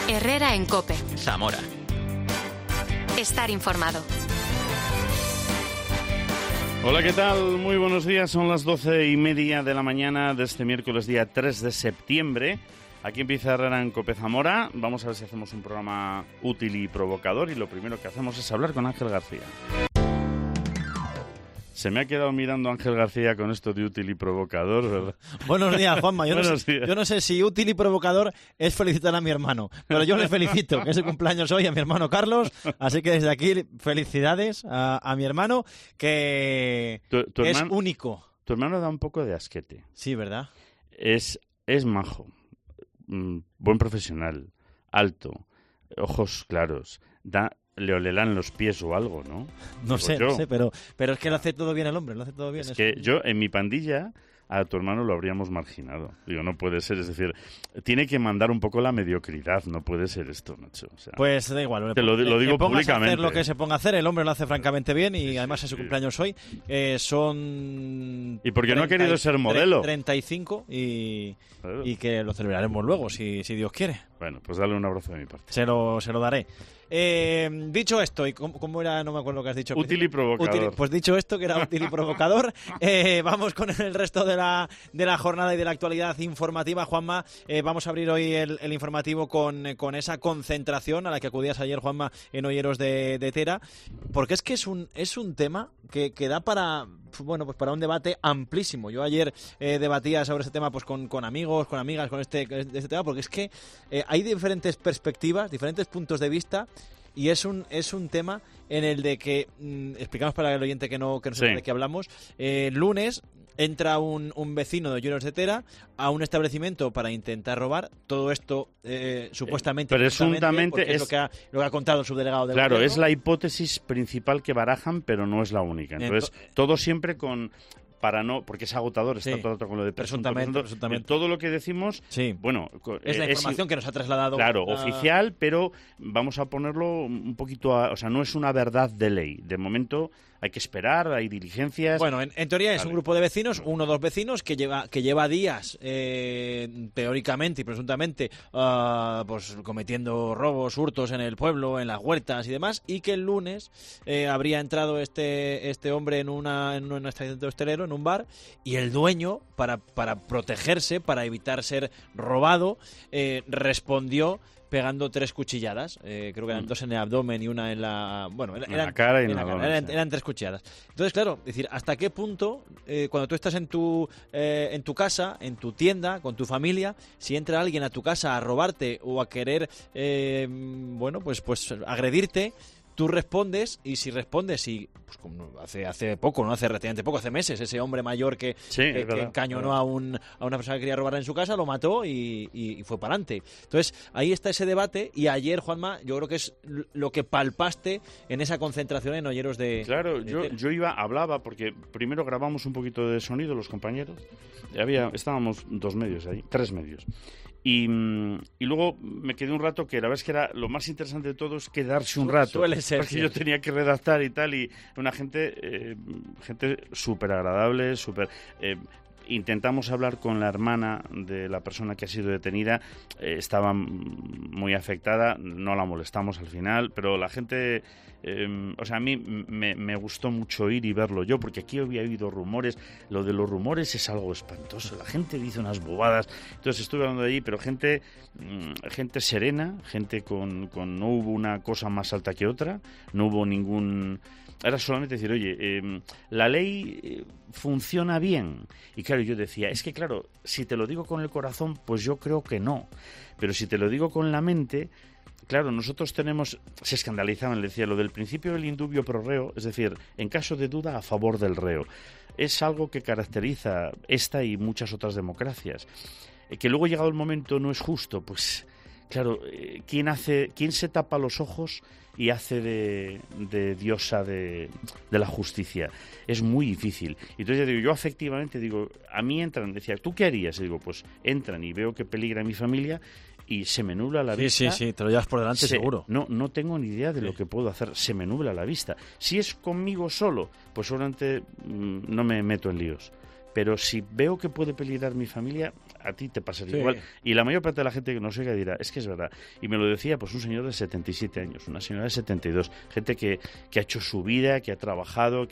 Herrera en COPE. Zamora. Estar informado. Hola, ¿qué tal? Muy buenos días. Son las 12:30 de la mañana de este miércoles, día 3 de septiembre. Aquí empieza Herrera en COPE Zamora. Vamos a ver si hacemos un programa útil y provocador. Y lo primero que hacemos es hablar con Ángel García. Se me ha quedado mirando Ángel García con esto de útil y provocador, ¿verdad? Buenos días, Juanma. Yo no sé si útil y provocador es felicitar a mi hermano, pero yo le felicito, que es el cumpleaños hoy a mi hermano Carlos, así que desde aquí felicidades a mi hermano, que es único. Tu hermano da un poco de asquete. Sí, ¿verdad? Es majo, buen profesional, alto, ojos claros, le olerán los pies o algo, ¿no? No sé, pero es que lo hace todo bien el hombre, lo hace todo bien. Es que yo, en mi pandilla, a tu hermano lo habríamos marginado. Digo, no puede ser, es decir, tiene que mandar un poco la mediocridad, no puede ser esto, macho. O sea, pues da igual. Te lo digo públicamente. A hacer lo que se ponga a hacer, el hombre lo hace francamente bien y además es su cumpleaños hoy. Son... ¿Y porque no ha querido ser modelo? 35 y que lo celebraremos luego, si Dios quiere. Bueno, pues dale un abrazo de mi parte. Se lo daré. Dicho esto, ¿y cómo era? No me acuerdo lo que has dicho. Útil y provocador. Pues dicho esto, que era útil y provocador, vamos con el resto de la jornada y de la actualidad informativa. Juanma, vamos a abrir hoy el informativo con esa concentración a la que acudías ayer, Juanma, en Olleros de Tera, porque es que es un tema que da para un debate amplísimo. Yo ayer debatía sobre este tema pues con amigos, con amigas, con este tema, porque es que hay diferentes perspectivas, diferentes puntos de vista. Y es un tema en el de que, explicamos para el oyente que no sepa de qué hablamos, lunes entra un vecino de Olleros de Tera a un establecimiento para intentar robar. Todo esto supuestamente, presuntamente es lo que ha contado el subdelegado del Claro, gobierno. es la hipótesis principal que barajan, pero no es la única. Entonces, todo siempre porque es agotador estar todo el rato con lo de presuntamente. Todo lo que decimos, bueno, es la información que nos ha trasladado. Claro, oficial, pero vamos a ponerlo un poquito o sea, no es una verdad de ley. De momento hay que esperar, hay diligencias. Bueno, en teoría es un grupo de vecinos, 1 o 2 vecinos, que lleva días, teóricamente y presuntamente, pues cometiendo robos, hurtos en el pueblo, en las huertas y demás, y que el lunes habría entrado este hombre en un establecimiento hostelero, en un bar, y el dueño, para protegerse, para evitar ser robado, respondió pegando 3 cuchilladas, creo que eran 2 en el abdomen y una en la... Bueno, en la cara y en la cara. Eran 3 cuchilladas. Entonces, claro, es decir, ¿hasta qué punto, cuando tú estás en tu casa, en tu tienda, con tu familia, si entra alguien a tu casa a robarte o a querer, pues agredirte, tú respondes, y si respondes, pues como hace poco, no hace relativamente poco, hace meses, ese hombre mayor que encañonó a una persona que quería robar en su casa, lo mató y fue para adelante. Entonces, ahí está ese debate, y ayer, Juanma, yo creo que es lo que palpaste en esa concentración en Olleros de... Claro, yo hablaba, porque primero grabamos un poquito de sonido los compañeros, estábamos 3 medios. Y luego me quedé un rato, que la verdad es que era lo más interesante de todo, es quedarse un rato. Suele ser. Porque yo tenía que redactar y tal, y una gente súper agradable, intentamos hablar con la hermana de la persona que ha sido detenida, estaba muy afectada, no la molestamos al final, pero la gente, a mí me gustó mucho ir y verlo yo, porque aquí había oído rumores, lo de los rumores es algo espantoso, la gente dice unas bobadas, entonces estuve hablando de allí, pero gente serena, gente no hubo una cosa más alta que otra, no hubo ningún... Era solamente decir, oye, la ley funciona bien. Y claro, yo decía, es que claro, si te lo digo con el corazón, pues yo creo que no. Pero si te lo digo con la mente, claro, nosotros se escandalizaban, le decía, lo del principio del indubio pro reo, es decir, en caso de duda, a favor del reo. Es algo que caracteriza esta y muchas otras democracias. Que luego, llegado el momento, no es justo, pues... Claro, ¿quién se tapa los ojos y hace de diosa de la justicia? Es muy difícil. Entonces yo efectivamente digo, a mí entran, decía, ¿tú qué harías? Y digo, pues entran y veo que peligra mi familia y se me nubla la vista. Sí, te lo llevas por delante seguro. No tengo ni idea de lo que puedo hacer, se me nubla la vista. Si es conmigo solo, pues seguramente no me meto en líos. Pero si veo que puede peligrar mi familia, a ti te pasaría Sí. igual. Y la mayor parte de la gente que nos oiga dirá, es que es verdad. Y me lo decía pues un señor de 77 años, una señora de 72, gente que ha hecho su vida, que ha trabajado,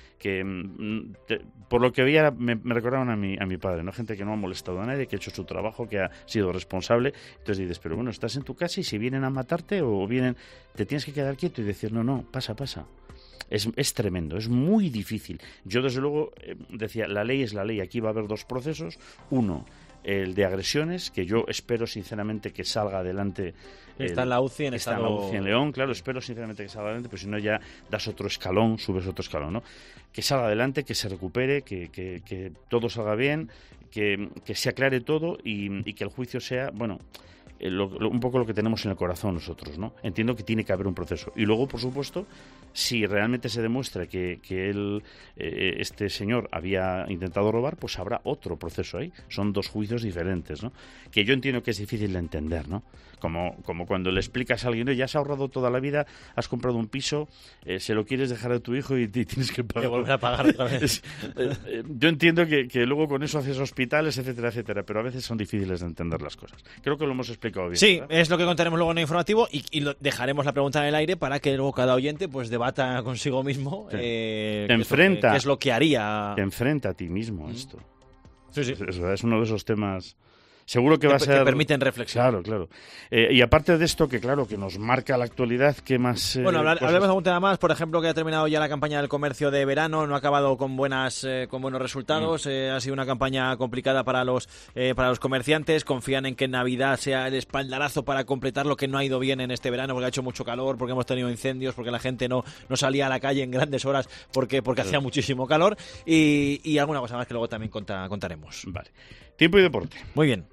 por lo que veía me recordaban a mi padre, ¿no? Gente que no ha molestado a nadie, que ha hecho su trabajo, que ha sido responsable. Entonces dices, pero bueno, estás en tu casa y si vienen a matarte o vienen, te tienes que quedar quieto y decir, no, pasa. Es tremendo, es muy difícil. Yo desde luego decía, la ley es la ley, aquí va a haber dos procesos. Uno, el de agresiones, que yo espero sinceramente que salga adelante. Está en la UCI está en la UCI en León, claro, espero sinceramente que salga adelante, pero si no ya das otro escalón, subes otro escalón, ¿no? Que salga adelante, que se recupere, que todo salga bien, que se aclare todo y que el juicio sea, bueno, un poco lo que tenemos en el corazón nosotros, ¿no? Entiendo que tiene que haber un proceso. Y luego, por supuesto, si realmente se demuestra que este señor había intentado robar, pues habrá otro proceso ahí. Son dos juicios diferentes, ¿no? Que yo entiendo que es difícil de entender, ¿no? Como cuando le explicas a alguien, ya has ahorrado toda la vida, has comprado un piso, se lo quieres dejar a tu hijo y tienes que pagar. Que volver a pagar otra vez. Yo entiendo que luego con eso haces hospitales, etcétera, pero a veces son difíciles de entender las cosas. Creo que lo hemos explicado bien. Sí, ¿verdad? es lo que contaremos luego en el informativo y dejaremos la pregunta en el aire para que luego cada oyente pues debata consigo mismo Sí. qué Enfrenta. es lo que haría. Te enfrenta a ti mismo esto. Sí. Es uno de esos temas. Seguro que va a ser. Que permiten reflexión. Claro. Y aparte de esto, que claro, que nos marca la actualidad, ¿qué más? Bueno, hablemos de algún tema más. Por ejemplo, que ha terminado ya la campaña del comercio de verano, no ha acabado con buenos resultados. Ha sido una campaña complicada para los comerciantes. Confían en que Navidad sea el espaldarazo para completar lo que no ha ido bien en este verano, porque ha hecho mucho calor, porque hemos tenido incendios, porque la gente no salía a la calle en grandes horas porque hacía muchísimo calor y alguna cosa más que luego también contaremos. Vale. Tiempo y deporte. Muy bien.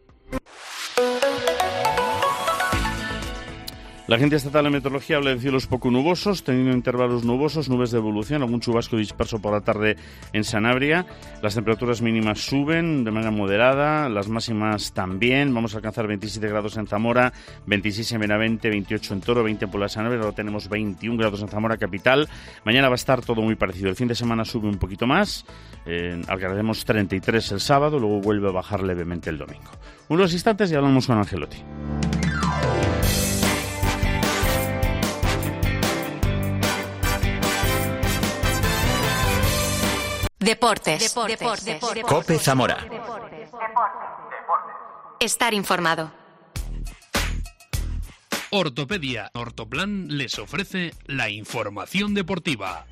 La Agencia Estatal de Meteorología habla de cielos poco nubosos, teniendo intervalos nubosos, nubes de evolución, algún chubasco disperso por la tarde en Sanabria. Las temperaturas mínimas suben de manera moderada, las máximas también. Vamos a alcanzar 27 grados en Zamora, 26 en Benavente, 28 en Toro, 20 en Puebla de Sanabria. Ahora tenemos 21 grados en Zamora capital. Mañana va a estar todo muy parecido. El fin de semana sube un poquito más, alcanzaremos 33 el sábado, luego vuelve a bajar levemente el domingo. Unos instantes y hablamos con Angelotti. Deportes. COPE Zamora. Estar informado. Ortopedia Ortoplan les ofrece la información deportiva.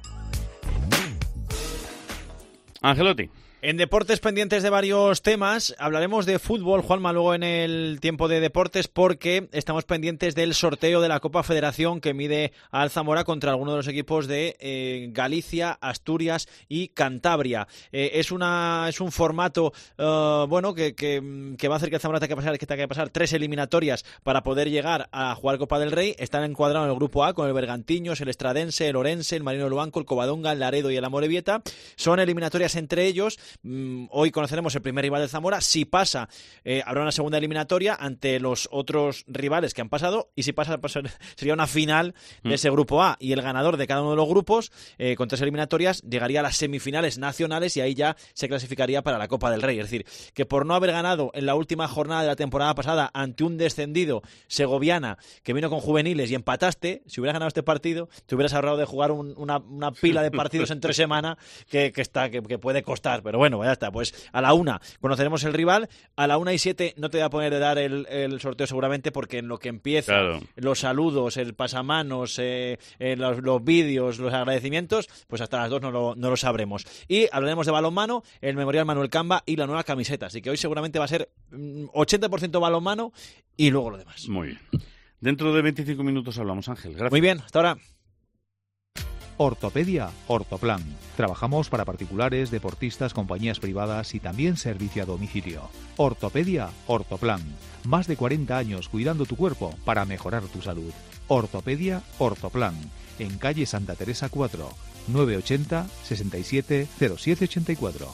Angelotti. En deportes, pendientes de varios temas, hablaremos de fútbol, Juanma, luego en el tiempo de deportes, porque estamos pendientes del sorteo de la Copa Federación que mide al Zamora contra alguno de los equipos de Galicia, Asturias y Cantabria. Es un formato que va a hacer que el Zamora tenga que pasar 3 eliminatorias para poder llegar a jugar Copa del Rey. Están encuadrados en el grupo A con el Bergantiños, el Estradense, el Orense, el Marino de Luanco, el Covadonga, el Laredo y el Amorebieta. Son eliminatorias entre ellos. Hoy conoceremos el primer rival del Zamora. Si pasa, habrá una segunda eliminatoria ante los otros rivales que han pasado, y si pasa, sería una final de ese grupo A, y el ganador de cada uno de los grupos con 3 eliminatorias llegaría a las semifinales nacionales y ahí ya se clasificaría para la Copa del Rey. Es decir, que por no haber ganado en la última jornada de la temporada pasada ante un descendido, Segoviana, que vino con juveniles y empataste, si hubieras ganado este partido te hubieras ahorrado de jugar una pila de partidos entre semana que puede costar. Pero bueno, ya está. Pues a la 1 conoceremos el rival. A la 1:07 no te voy a poner de dar el sorteo seguramente, porque en lo que empieza, claro, los saludos, el pasamanos, los vídeos, los agradecimientos, pues hasta las 2 no lo sabremos. Y hablaremos de balonmano, el Memorial Manuel Camba y la nueva camiseta. Así que hoy seguramente va a ser 80% balonmano y luego lo demás. Muy bien. Dentro de 25 minutos hablamos, Ángel. Gracias. Muy bien, hasta ahora. Ortopedia Ortoplan. Trabajamos para particulares, deportistas, compañías privadas y también servicio a domicilio. Ortopedia Ortoplan. Más de 40 años cuidando tu cuerpo para mejorar tu salud. Ortopedia Ortoplan. En calle Santa Teresa 4, 980 67 0784.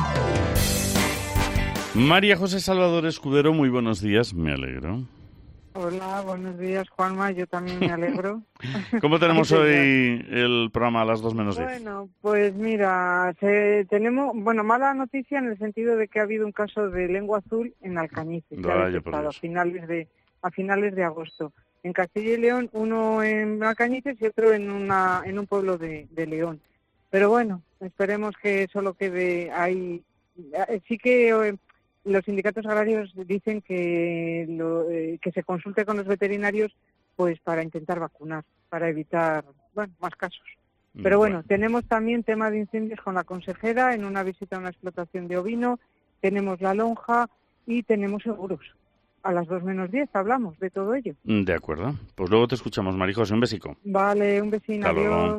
María José Salvador Escudero, muy buenos días, me alegro. Hola, buenos días, Juanma. Yo también me alegro. ¿Cómo tenemos hoy el programa a las 2 menos 10? Bueno, pues mira, tenemos, mala noticia en el sentido de que ha habido un caso de lengua azul en Alcañices, que ha detectado a finales de agosto. En Castilla y León, uno en Alcañices y otro en un pueblo de León. Pero bueno, esperemos que solo quede ahí. Sí que los sindicatos agrarios dicen que se consulte con los veterinarios pues para intentar vacunar, para evitar más casos. Pero bueno, tenemos también tema de incendios con la consejera en una visita a una explotación de ovino, tenemos la lonja y tenemos seguros. A las 2 menos 10 hablamos de todo ello. De acuerdo. Pues luego te escuchamos, María José. Un besico. Vale, un besín, adiós.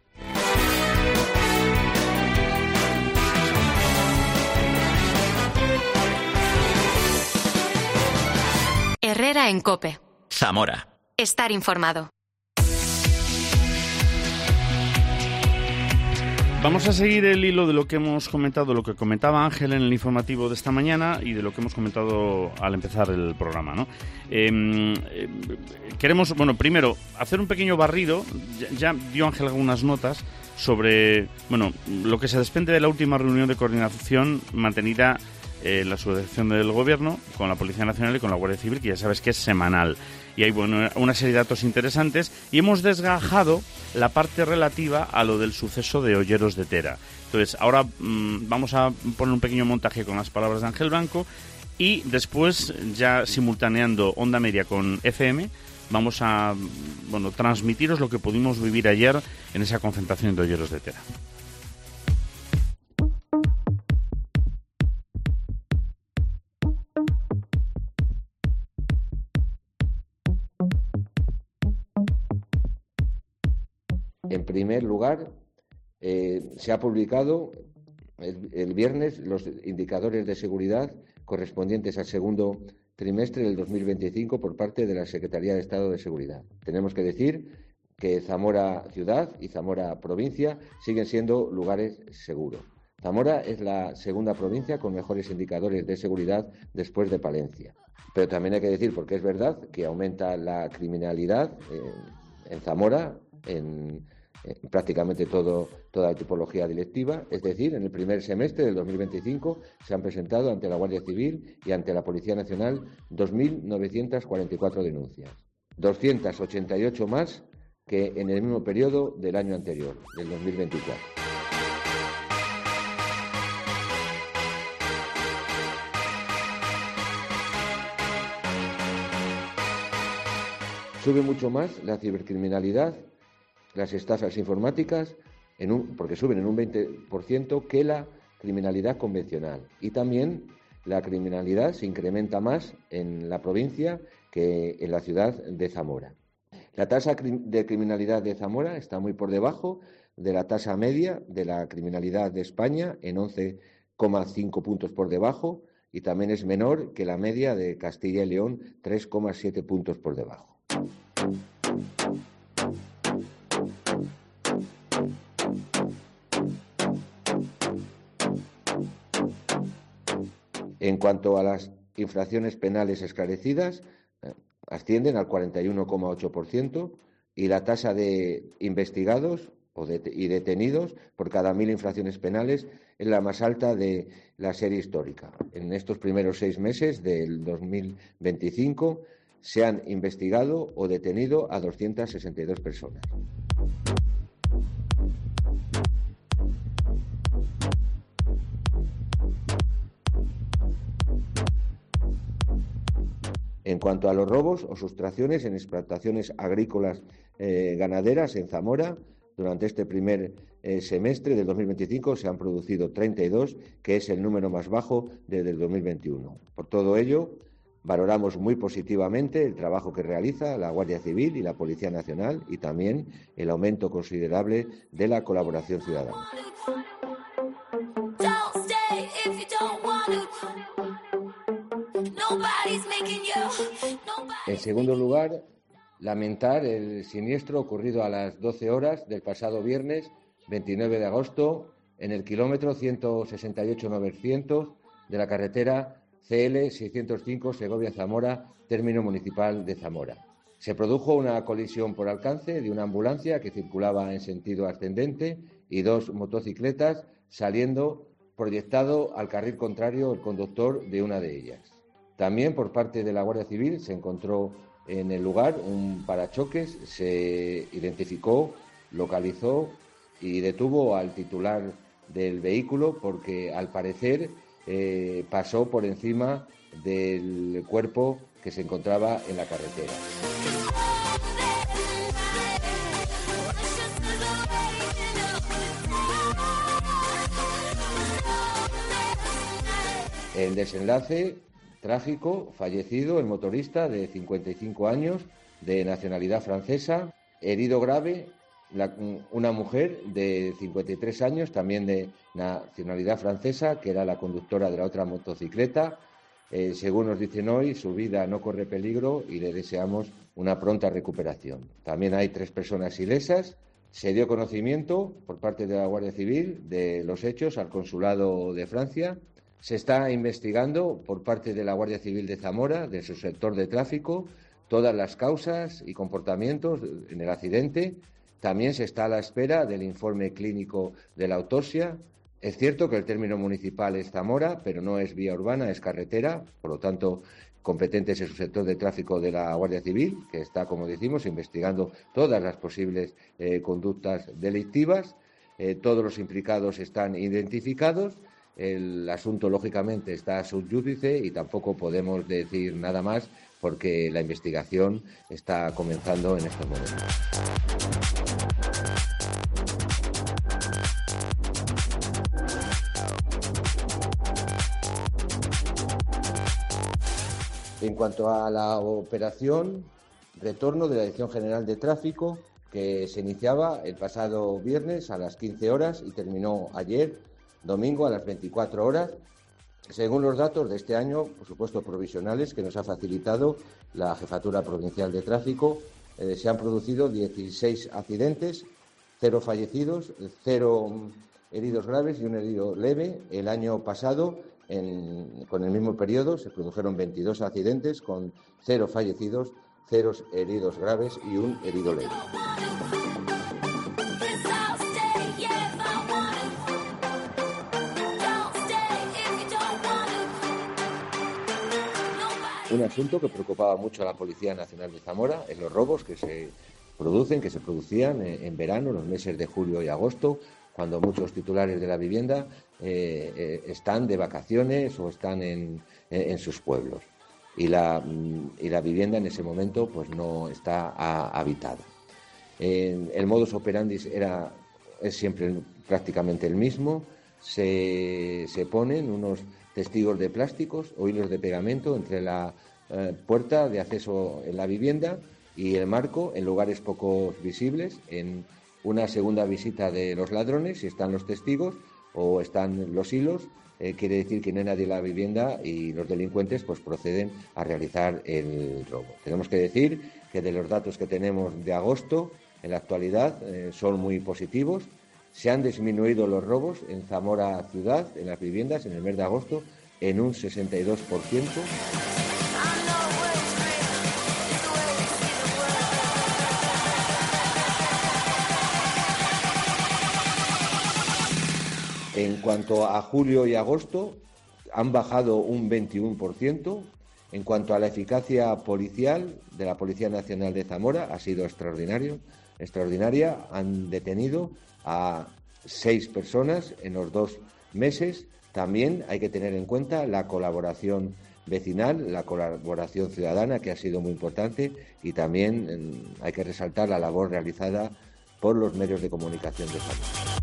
Herrera en COPE. Zamora. Estar informado. Vamos a seguir el hilo de lo que hemos comentado, lo que comentaba Ángel en el informativo de esta mañana y de lo que hemos comentado al empezar el programa, ¿no? Queremos, primero, hacer un pequeño barrido. Ya dio Ángel algunas notas sobre, lo que se desprende de la última reunión de coordinación mantenida la subdelegación del Gobierno con la Policía Nacional y con la Guardia Civil, que ya sabes que es semanal. Y hay una serie de datos interesantes y hemos desgajado la parte relativa a lo del suceso de Olleros de Tera. Entonces, ahora vamos a poner un pequeño montaje con las palabras de Ángel Blanco y después, ya simultaneando Onda Media con FM, vamos a transmitiros lo que pudimos vivir ayer en esa concentración de Olleros de Tera. En primer lugar, se ha publicado el viernes los indicadores de seguridad correspondientes al segundo trimestre del 2025 por parte de la Secretaría de Estado de Seguridad. Tenemos que decir que Zamora ciudad y Zamora provincia siguen siendo lugares seguros. Zamora es la segunda provincia con mejores indicadores de seguridad después de Palencia. Pero también hay que decir, porque es verdad, que aumenta la criminalidad en Zamora, en prácticamente toda la tipología delictiva, es decir, en el primer semestre del 2025 se han presentado ante la Guardia Civil y ante la Policía Nacional 2.944 denuncias, 288 más que en el mismo periodo del año anterior, del 2024. Sube mucho más la cibercriminalidad, las estafas informáticas, porque suben en un 20% que la criminalidad convencional. Y también la criminalidad se incrementa más en la provincia que en la ciudad de Zamora. La tasa de criminalidad de Zamora está muy por debajo de la tasa media de la criminalidad de España, en 11,5 puntos por debajo, y también es menor que la media de Castilla y León, 3,7 puntos por debajo. En cuanto a las infracciones penales esclarecidas, ascienden al 41,8% y la tasa de investigados y detenidos por cada 1.000 infracciones penales es la más alta de la serie histórica. En estos primeros 6 meses del 2025 se han investigado o detenido a 262 personas. En cuanto a los robos o sustracciones en explotaciones agrícolas ganaderas en Zamora, durante este primer semestre del 2025 se han producido 32, que es el número más bajo desde el 2021. Por todo ello, valoramos muy positivamente el trabajo que realiza la Guardia Civil y la Policía Nacional y también el aumento considerable de la colaboración ciudadana. En segundo lugar, lamentar el siniestro ocurrido a las 12 horas del pasado viernes 29 de agosto en el kilómetro 168-900 de la carretera CL 605 Segovia-Zamora, término municipal de Zamora. Se produjo una colisión por alcance de una ambulancia que circulaba en sentido ascendente y dos motocicletas saliendo proyectado al carril contrario el conductor de una de ellas. También por parte de la Guardia Civil se encontró en el lugar un parachoques, se identificó, localizó y detuvo al titular del vehículo porque al parecer pasó por encima del cuerpo que se encontraba en la carretera. El desenlace trágico, fallecido el motorista de 55 años, de nacionalidad francesa, herido grave una mujer de 53 años, también de nacionalidad francesa, que era la conductora de la otra motocicleta. Según nos dicen hoy, su vida no corre peligro y le deseamos una pronta recuperación. También hay 3 personas ilesas. Se dio conocimiento por parte de la Guardia Civil de los hechos al Consulado de Francia. Se está investigando por parte de la Guardia Civil de Zamora, de su sector de tráfico, todas las causas y comportamientos en el accidente. También se está a la espera del informe clínico de la autopsia. Es cierto que el término municipal es Zamora, pero no es vía urbana, es carretera, por lo tanto, competente es el subsector de tráfico de la Guardia Civil, que está, como decimos, investigando todas las posibles conductas delictivas. Todos los implicados están identificados. El asunto, lógicamente, está sub judice y tampoco podemos decir nada más porque la investigación está comenzando en estos momentos. En cuanto a la operación, retorno de la Dirección General de Tráfico, que se iniciaba el pasado viernes a las 15 horas y terminó ayer, domingo, a las 24 horas. Según los datos de este año, por supuesto provisionales, que nos ha facilitado la Jefatura Provincial de Tráfico, se han producido 16 accidentes, 0 fallecidos, 0 heridos graves y un herido leve. El año pasado, con el mismo periodo, se produjeron 22 accidentes con 0 fallecidos, 0 heridos graves y un herido leve. Un asunto que preocupaba mucho a la Policía Nacional de Zamora es los robos que se producían en verano, los meses de julio y agosto, cuando muchos titulares de la vivienda están de vacaciones o están en sus pueblos. Y la vivienda en ese momento pues no está habitada. El modus operandi es siempre prácticamente el mismo. Se ponen unos testigos de plásticos o hilos de pegamento entre la puerta de acceso en la vivienda y el marco en lugares poco visibles. En una segunda visita de los ladrones, si están los testigos o están los hilos, quiere decir que no hay nadie en la vivienda y los delincuentes pues proceden a realizar el robo. Tenemos que decir que de los datos que tenemos de agosto, en la actualidad son muy positivos. Se han disminuido los robos en Zamora ciudad, en las viviendas, en el mes de agosto, en un 62%. En cuanto a julio y agosto, han bajado un 21%. En cuanto a la eficacia policial de la Policía Nacional de Zamora, ha sido extraordinaria. Han detenido a 6 personas en los 2 meses. También hay que tener en cuenta la colaboración vecinal, la colaboración ciudadana, que ha sido muy importante, y también hay que resaltar la labor realizada por los medios de comunicación de Zamora.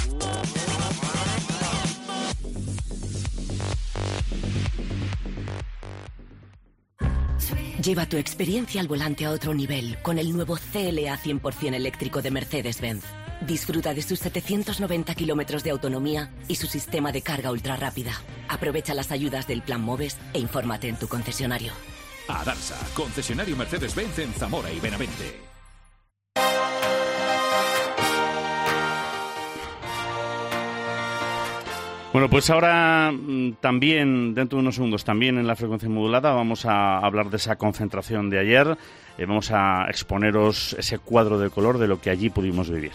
Lleva tu experiencia al volante a otro nivel con el nuevo CLA 100% eléctrico de Mercedes-Benz. Disfruta de sus 790 kilómetros de autonomía y su sistema de carga ultra rápida. Aprovecha las ayudas del Plan Moves e infórmate en tu concesionario. Adarsa, concesionario Mercedes-Benz en Zamora y Benavente. Bueno, pues ahora también, dentro de unos segundos, también en la frecuencia modulada, vamos a hablar de esa concentración de ayer. Vamos a exponeros ese cuadro de color de lo que allí pudimos vivir.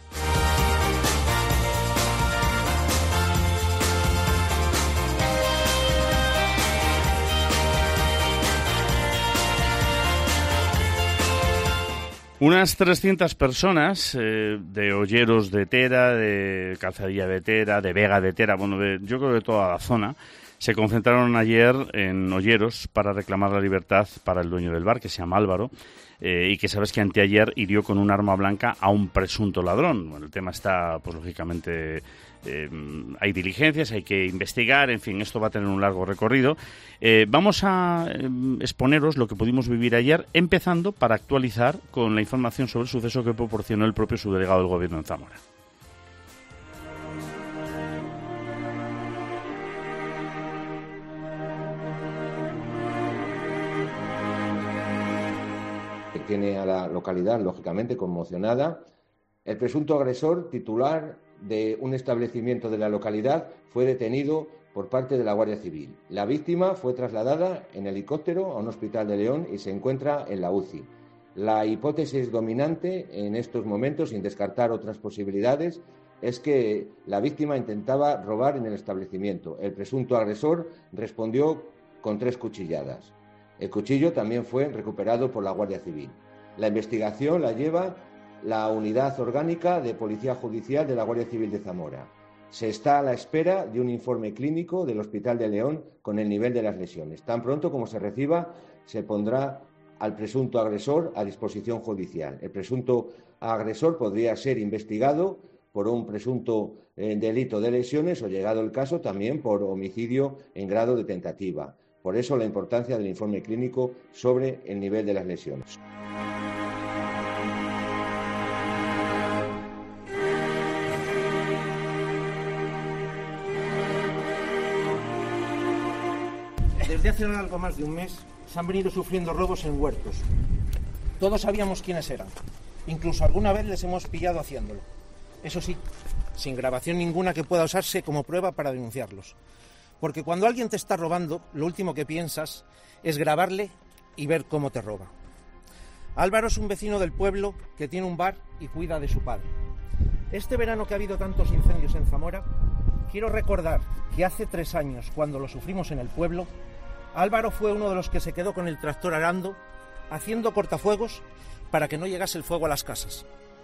Unas 300 personas de Olleros de Tera, de Calzadilla de Tera, de Vega de Tera, bueno, yo creo de toda la zona, se concentraron ayer en Olleros para reclamar la libertad para el dueño del bar, que se llama Álvaro, y que sabes que anteayer hirió con un arma blanca a un presunto ladrón. Bueno, el tema está, pues lógicamente, hay diligencias, hay que investigar, en fin, esto va a tener un largo recorrido. Vamos a exponeros lo que pudimos vivir ayer, empezando para actualizar con la información sobre el suceso que proporcionó el propio subdelegado del Gobierno en Zamora. Tiene a la localidad, lógicamente, conmocionada. El presunto agresor, titular de un establecimiento de la localidad, fue detenido por parte de la Guardia Civil. La víctima fue trasladada en helicóptero a un hospital de León y se encuentra en la UCI. La hipótesis dominante en estos momentos, sin descartar otras posibilidades, es que la víctima intentaba robar en el establecimiento. El presunto agresor respondió con 3 cuchilladas. El cuchillo también fue recuperado por la Guardia Civil. La investigación la lleva la Unidad Orgánica de Policía Judicial de la Guardia Civil de Zamora. Se está a la espera de un informe clínico del Hospital de León con el nivel de las lesiones. Tan pronto como se reciba, se pondrá al presunto agresor a disposición judicial. El presunto agresor podría ser investigado por un presunto delito de lesiones o, llegado el caso, también por homicidio en grado de tentativa. Por eso la importancia del informe clínico sobre el nivel de las lesiones. Desde hace algo más de un mes se han venido sufriendo robos en huertos. Todos sabíamos quiénes eran. Incluso alguna vez les hemos pillado haciéndolo. Eso sí, sin grabación ninguna que pueda usarse como prueba para denunciarlos. Porque cuando alguien te está robando, lo último que piensas es grabarle y ver cómo te roba. Álvaro es un vecino del pueblo que tiene un bar y cuida de su padre. Este verano que ha habido tantos incendios en Zamora, quiero recordar que hace 3 años, cuando lo sufrimos en el pueblo, Álvaro fue uno de los que se quedó con el tractor arando, haciendo cortafuegos para que no llegase el fuego a las casas.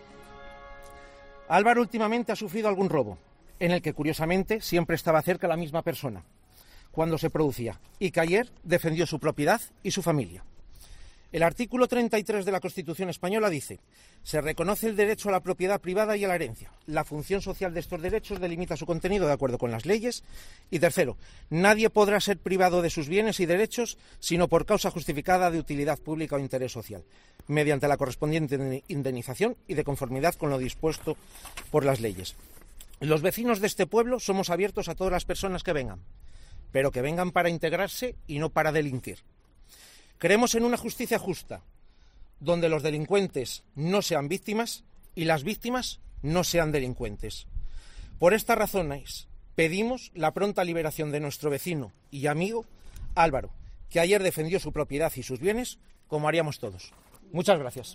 Álvaro últimamente ha sufrido algún robo, en el que curiosamente siempre estaba cerca la misma persona cuando se producía, y que ayer defendió su propiedad y su familia. El artículo 33 de la Constitución española dice: se reconoce el derecho a la propiedad privada y a la herencia. La función social de estos derechos delimita su contenido de acuerdo con las leyes. Y tercero, nadie podrá ser privado de sus bienes y derechos sino por causa justificada de utilidad pública o interés social, mediante la correspondiente indemnización y de conformidad con lo dispuesto por las leyes. Los vecinos de este pueblo somos abiertos a todas las personas que vengan, pero que vengan para integrarse y no para delinquir. Creemos en una justicia justa, donde los delincuentes no sean víctimas y las víctimas no sean delincuentes. Por estas razones pedimos la pronta liberación de nuestro vecino y amigo Álvaro, que ayer defendió su propiedad y sus bienes, como haríamos todos. Muchas gracias.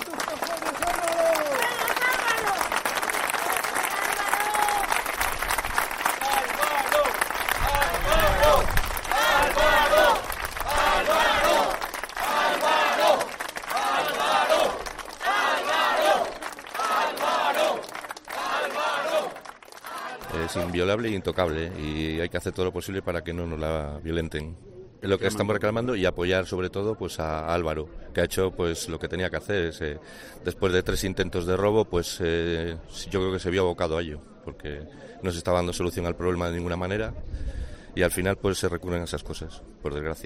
Es inviolable e intocable, y hay que hacer todo lo posible para que no nos la violenten. Es lo que estamos reclamando, y apoyar sobre todo pues a Álvaro, que ha hecho pues lo que tenía que hacer. Después de 3 intentos de robo, pues yo creo que se vio abocado a ello, porque no se estaba dando solución al problema de ninguna manera, y al final pues se recurren a esas cosas, por desgracia.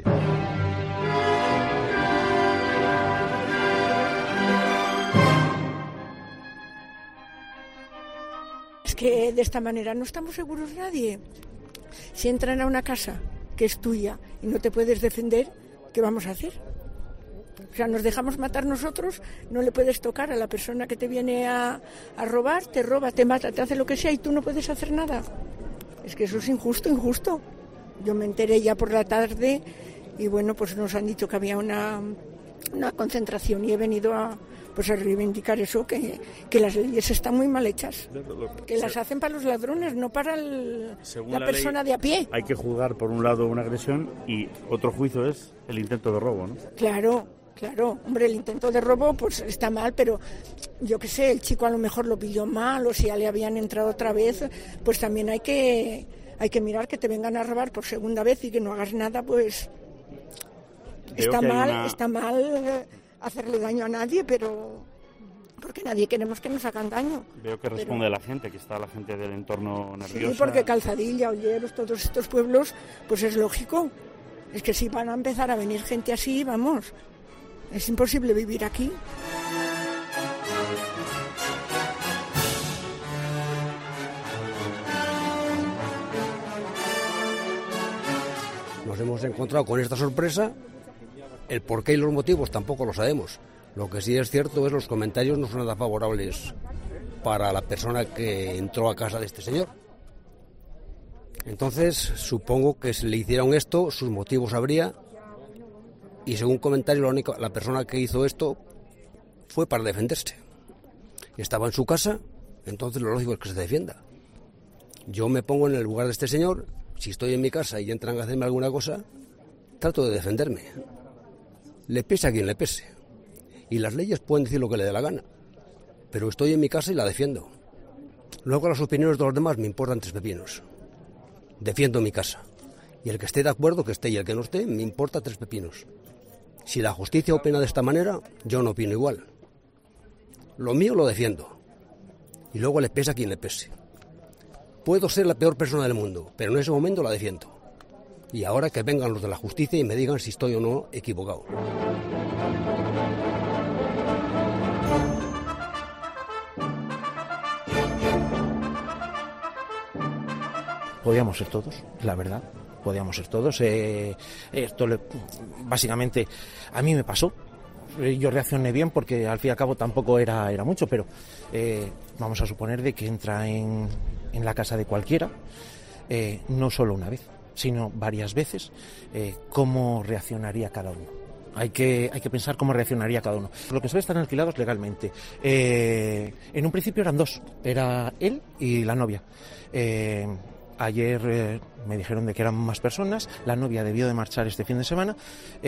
Es que de esta manera no estamos seguros nadie. Si entran a una casa que es tuya y no te puedes defender, ¿qué vamos a hacer? O sea, nos dejamos matar nosotros, no le puedes tocar a la persona que te viene a robar, te roba, te mata, te hace lo que sea y tú no puedes hacer nada. Es que eso es injusto. Yo me enteré ya por la tarde y bueno, pues nos han dicho que había una concentración y he venido a reivindicar eso, que las leyes están muy mal hechas, que las hacen para los ladrones, no para la persona de a pie. Hay que juzgar por un lado una agresión y otro juicio es el intento de robo, ¿no? Claro, hombre, el intento de robo pues está mal, pero yo qué sé, el chico a lo mejor lo pilló mal o si ya le habían entrado otra vez, pues también hay que mirar que te vengan a robar por segunda vez y que no hagas nada, pues está mal hacerle daño a nadie, pero porque nadie queremos que nos hagan daño. Veo que responde la gente, que está la gente del entorno nerviosa. Sí, porque Calzadilla, Olleros, todos estos pueblos, pues es lógico. Es que si van a empezar a venir gente así, vamos, es imposible vivir aquí. Nos hemos encontrado con esta sorpresa. El porqué y los motivos tampoco lo sabemos. Lo que sí es cierto es los comentarios no son nada favorables para la persona que entró a casa de este señor. Entonces, supongo que si le hicieron esto, sus motivos habría. Y según comentarios, la persona que hizo esto fue para defenderse. Estaba en su casa, entonces lo lógico es que se defienda. Yo me pongo en el lugar de este señor. Si estoy en mi casa y entran a hacerme alguna cosa, trato de defenderme. Le pese a quien le pese. Y las leyes pueden decir lo que le dé la gana. Pero estoy en mi casa y la defiendo. Luego las opiniones de los demás me importan 3 pepinos. Defiendo mi casa. Y el que esté de acuerdo, que esté, y el que no esté, me importa 3 pepinos. Si la justicia opina de esta manera, yo no opino igual. Lo mío lo defiendo. Y luego le pese a quien le pese. Puedo ser la peor persona del mundo, pero en ese momento la defiendo. Y ahora que vengan los de la justicia y me digan si estoy o no equivocado. Podíamos ser todos, la verdad. Podíamos ser todos. Básicamente, a mí me pasó. Yo reaccioné bien porque al fin y al cabo tampoco era mucho, pero vamos a suponer de que entra en la casa de cualquiera, no solo una vez, sino varias veces, cómo reaccionaría cada uno. Hay que pensar cómo reaccionaría cada uno. Lo que suele están alquilados legalmente. En un principio eran 2, era él y la novia. Ayer me dijeron de que eran más personas, la novia debió de marchar este fin de semana.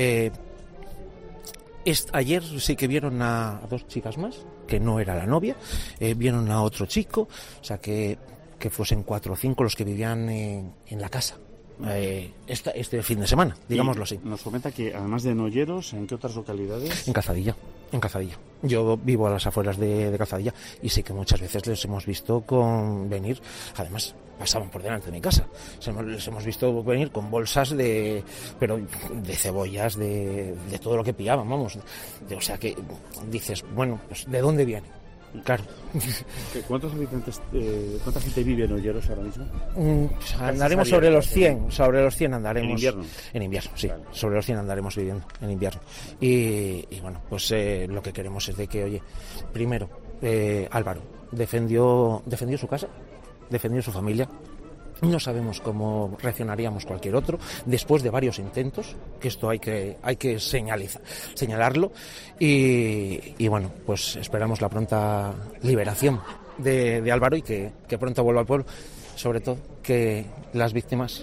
Ayer sí que vieron a 2 chicas más, que no era la novia, vieron a otro chico, o sea que fuesen 4 o 5 los que vivían en la casa. Este fin de semana, digámoslo así. Nos comenta que además de en Olleros, ¿en qué otras localidades? En Calzadilla. Yo vivo a las afueras de Calzadilla y sí que muchas veces les hemos visto venir, además pasaban por delante de mi casa, les hemos visto venir con bolsas de cebollas, de todo lo que pillaban, vamos, o sea que dices, bueno, pues ¿de dónde viene? Claro. ¿Cuántos habitantes, cuánta gente vive en Olleros ahora mismo? Pues andaremos sobre los 100 andaremos. ¿En invierno? En invierno, sí. Claro. Sobre los 100 andaremos viviendo en invierno. Y bueno, pues lo que queremos es de que, oye, primero, Álvaro defendió su casa, defendió su familia. No sabemos cómo reaccionaríamos cualquier otro después de varios intentos, que esto hay que señalarlo y bueno, pues esperamos la pronta liberación de Álvaro y que pronto vuelva al pueblo, sobre todo que las víctimas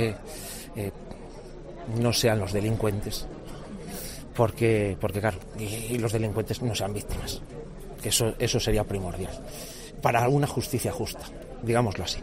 no sean los delincuentes, porque claro, y los delincuentes no sean víctimas, que eso sería primordial para una justicia justa, digámoslo así.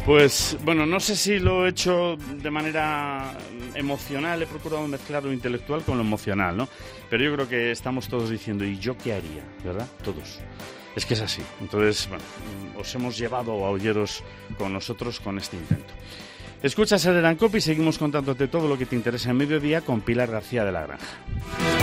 Pues, bueno, no sé si lo he hecho de manera emocional, he procurado mezclar lo intelectual con lo emocional, ¿no? Pero yo creo que estamos todos diciendo, ¿y yo qué haría? ¿Verdad? Todos. Es que es así. Entonces, bueno, os hemos llevado a oyeros con nosotros con este intento. Escuchas Herrera en COPE y seguimos contándote todo lo que te interesa en mediodía con Pilar García de la Granja.